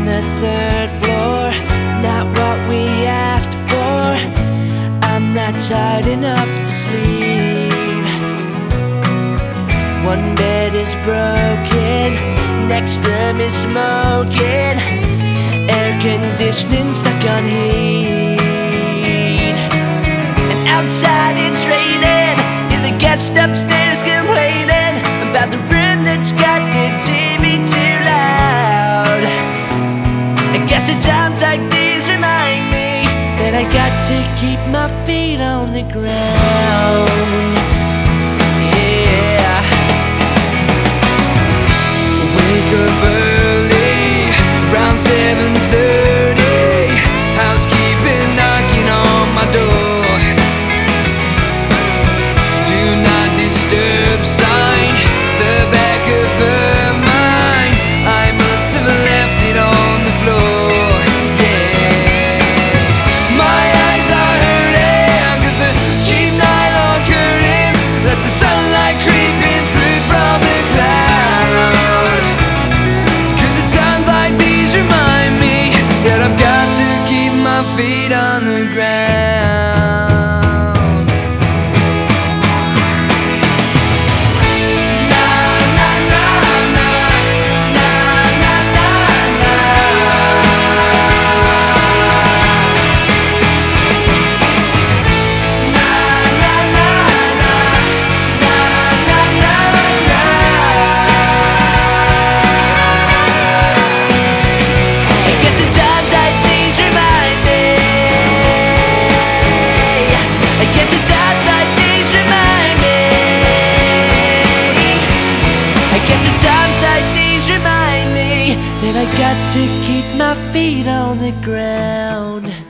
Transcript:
the third floor, not what we asked for. I'm not tired enough to sleep. One bed is broken, next room is smoking, air conditioning stuck on heat. And outside it's raining, and the guest upstairs complaining about the room that's got their TV too loud. I guess at times like these remind me that I got to keep my feet on the ground. Yeah. Wake up early, around 7:30. Housekeeping knocking on my door. Do not disturb sign, the back of her mind. I must have left it on the floor. Yeah. My eyes are hurting 'cause the cheap nylon curtains lets the sunlight creeping through from the cloud. 'Cause at times like these remind me that I've got to keep my feet on the ground. That I got to keep my feet on the ground.